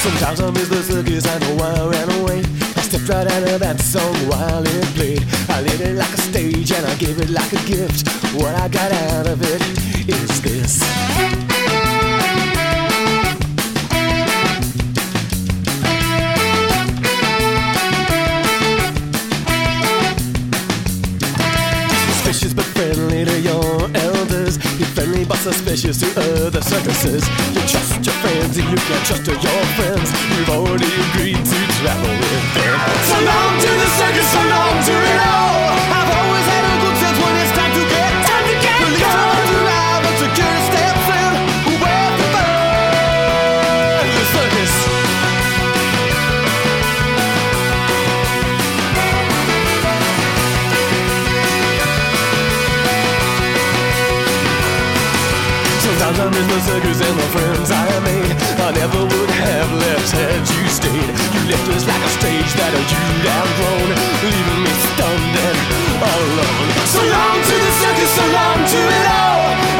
Sometimes I miss the circus, I know I ran away. I stepped right out of that song while it played. I lit it like a stage and I gave it like a gift. What I got out of it is this. Suspicious but friendly to your elders. You're friendly but suspicious to other circuses. You trust your friends and you can't trust your friends. You've already agreed to travel with them. So long to the circus, so long to it all. I've always had a good sense when it's time to get Police run around but security steps in. Where's the fun? The circus. Sometimes I miss the circus and the friends I made. I never would have left had you stayed. You left us like a stage that you'd outgrown, leaving me stunned and alone. So long to the circus, so long to it all.